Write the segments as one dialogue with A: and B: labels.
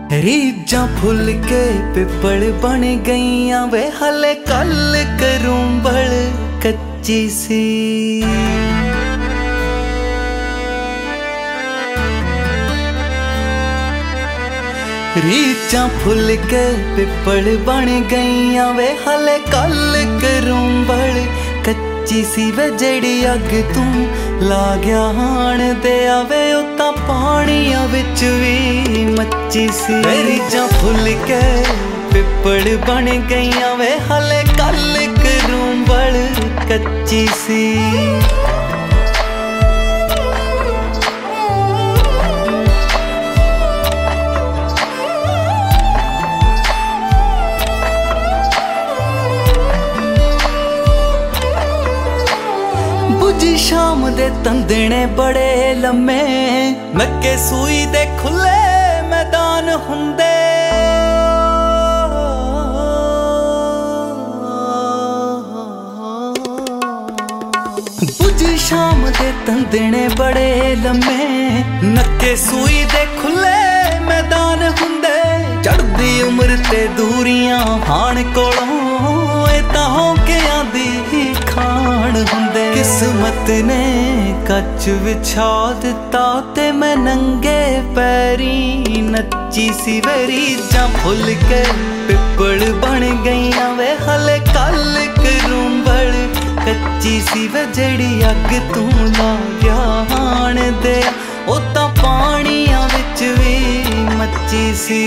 A: रीझां full के पिपल बन गईयां वे हले कल करूं बड़ कच्ची सी। रीझां फुल के पिपल बन गईयां वे हले कल करूं बड़ कच्ची सी। वे जेड़ी अग तू ला गया हाण दे आवे ओ तां पाणियां विच वी मच्ची सी। रीझां फुल के पिपल बन गईयां वे हले कल करूं बड़ कच्ची सी। बुझी शाम दे तंदने बड़े लम्मे नक्के सूई दे खुले मैदान हुंदे। बुझी शाम दे तंदने बड़े लम्मे नक्के सूई दे खुले मैदान हुंदे। चढ़दी उम्र ते दूरियां हाण कोलों तां होकियां दी खाण हुंदे। किस्मत ने कच विछा दिता ते मैं नंगे पैरी नच्ची सी। वे रीझां फुल के पिपल बन गईयां वे हले कल करूं बड़ कच्ची सी। वे जेड़ी अग तू ला गया हाण दे ओ तां पाणियां विच वी मच्ची सी।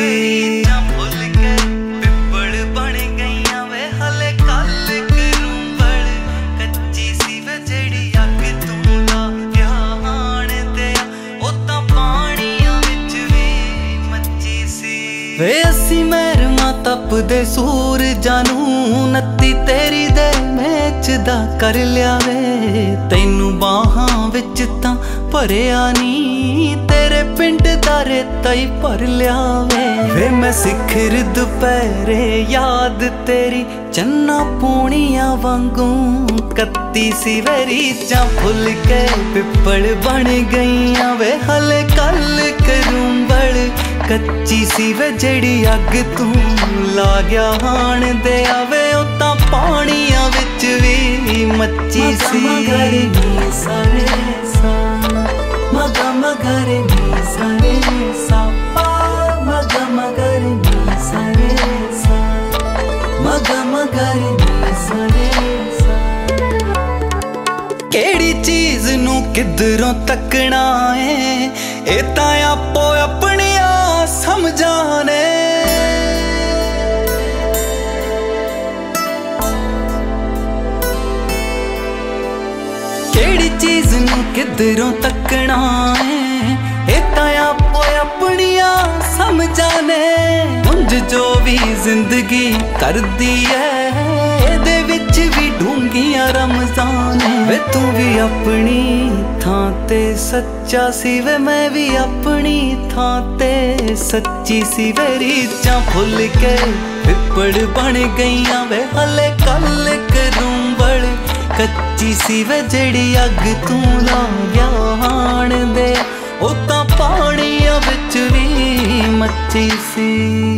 A: वे असी महरमा तपदे सूरजां नूं नत्ती तेरी दे मैच दा कर लिया वे। तैनू बाहां विच तां भरिया नी तेरे पिंड दा रेता ही भर लिया वे। मैं सिखर दुपहरे याद तेरी चन्ना पूनियां वांगू कत्ती सी। वे रीझां फुल के पिपल बन गईयां वे हले कल करूं बड़ कच्ची सी। वे जेड़ी अग तू ला गया हाण दे आवे ओ तां पाणियां विच वी मच्ची सी। मगरे नी सारे सा मगा मगरे नी सारे सा पा मगा मगरे नी सारे सा मगा मगरे नी सारे सा। केड़ी चीज नू किधरों तकना है ए तां आपो अपनी समझाने। केड़ी चीज नू किधरों तकना है ए तां आपो अपनियां समझाने। उंज जो भी जिंदगी करदी है एदे विच भी ढूंगियां रमजान। वे तू भी अपनी थां ते सच्चा सी वे मैं भी अपनी थां ते सच्ची सी। वे रीझां फुल के पिपल बन गईयां वे हले कल करूं बड़ कच्ची सी। वे जेड़ी अग तू ला गया हाण दे ओ तां पाणियां विच वी मच्ची सी।